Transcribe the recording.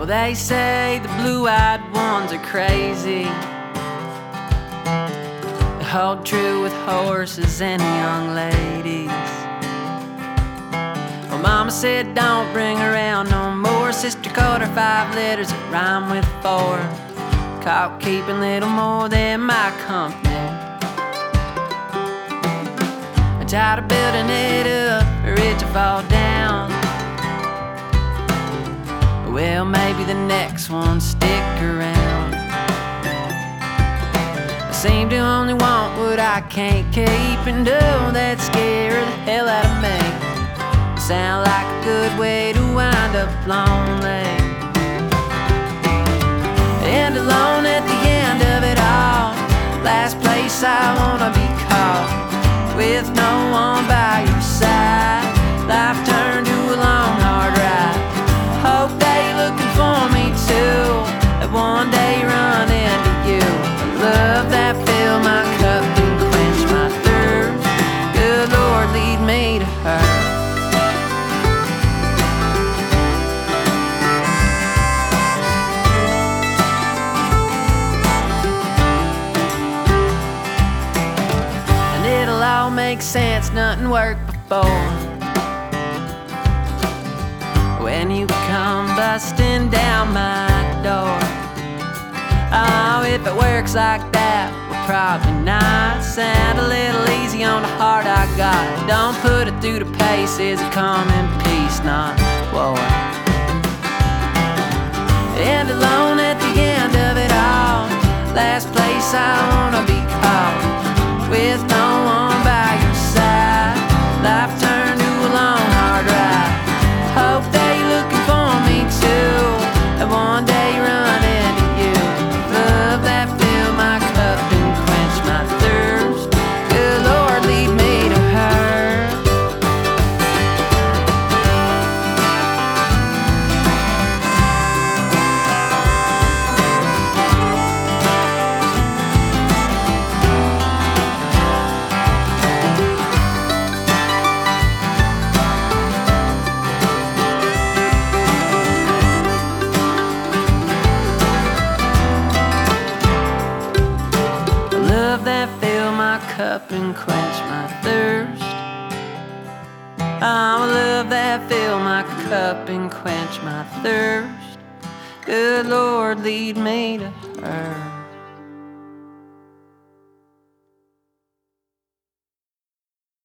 They say the blue-eyed ones are crazy. They hold true with horses and young ladies. Well, Mama said don't bring her around no more. Sister called her 5 letters that rhyme with 4. Caught keeping little more than my company. I'm tired of building it up for it to fall down. Well, maybe the next one stick around. I seem to only want what I can't keep, and oh, that scared the hell out of me. Sound like a good way to wind up lonely and alone at the end of it all. Last place I wanna be caught with no one by your side. Life turned to a long hard ride. Hope they looking for me too, that one day run into you. A love that fill my cup and quench my thirst. Good Lord, lead me to her. And it'll all make sense, nothing worked before. When you come busting down my door. Oh, if it works like that, well, probably not. Sound a little easy on the heart I got. Don't put it through the paces, come in peace, not war. And alone at the end of it all. Last place I wanna be caught with no one by your side. Life turned to a long hard ride. Hope they looking for me too, and one day run into you. Love that fill my cup and quench my thirst. Good Lord, lead me to her. That fill my cup and quench my thirst. I'm a love that fill my cup and quench my thirst. Good Lord, lead me to her.